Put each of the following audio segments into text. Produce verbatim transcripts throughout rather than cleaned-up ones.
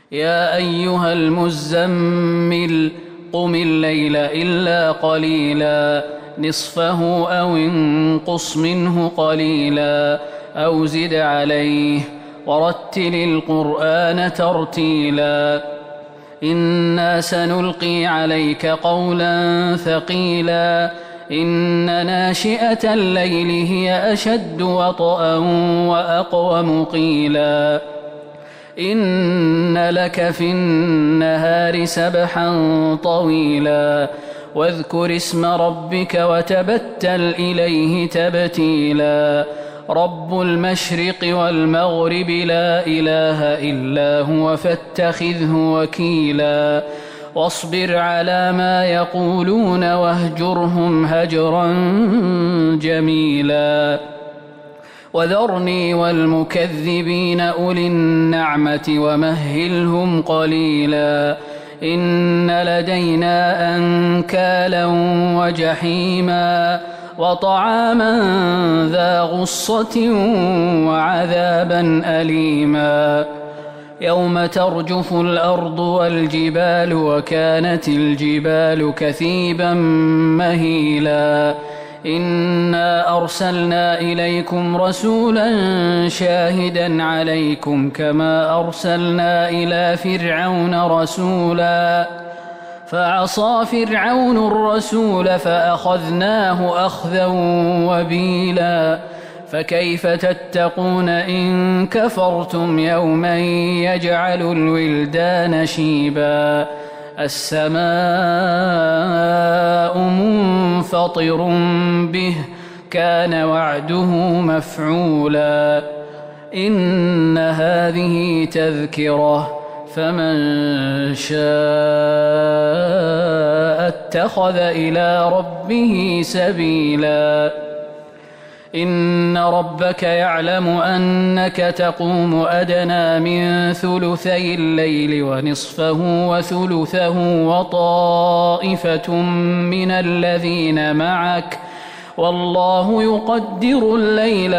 يا أيها المزمل قم الليل إلا قليلا نصفه أو انقص منه قليلا أو زد عليه ورتل القرآن ترتيلا إنا سنلقي عليك قولا ثقيلا إن ناشئة الليل هي أشد وطئا وأقوم قيلا إن لك في النهار سبحا طويلا واذكر اسم ربك وتبتل إليه تبتيلا رب المشرق والمغرب لا إله إلا هو فاتخذه وكيلا واصبر على ما يقولون واهجرهم هجرا جميلا وذرني والمكذبين أولي النعمة ومهلهم قليلا إن لدينا أنكالا وجحيما وطعاما ذا غصة وعذابا أليما يوم ترجف الأرض والجبال وكانت الجبال كثيبا مهيلا إنا أرسلنا إليكم رسولا شاهدا عليكم كما أرسلنا إلى فرعون رسولا فعصى فرعون الرسول فأخذناه أخذا وبيلا فكيف تتقون إن كفرتم يوما يجعل الولدان شيبا السماء منفطر به كان وعده مفعولا إن هذه تذكرة فمن شاء اتخذ إلى ربه سبيلا إن ربك يعلم أنك تقوم أدنى من ثلثي الليل ونصفه وثلثه وطائفة من الذين معك والله يقدر الليل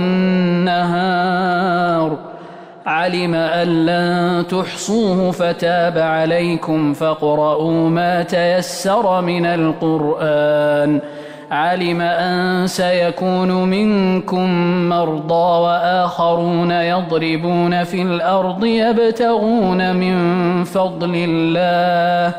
والنهار علم أن لن تحصوه فتاب عليكم فاقرؤوا ما تيسر من القرآن علم أن سيكون منكم مرضى وآخرون يضربون في الأرض يبتغون من فضل الله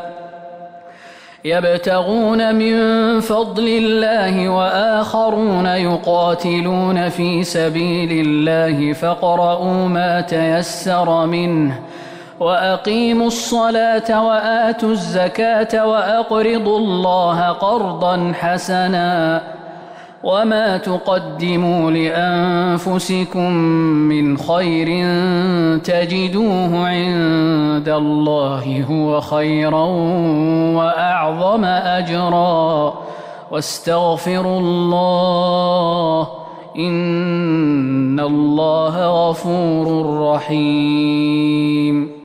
يبتغون من فضل الله وآخرون يقاتلون في سبيل الله فاقرؤوا ما تيسر منه وأقيموا الصلاة وآتوا الزكاة وأقرضوا الله قرضا حسنا وما تقدموا لأنفسكم من خير تجدوه عند الله هو خيرا وأعظم أجرا واستغفروا الله إن الله غفور رحيم.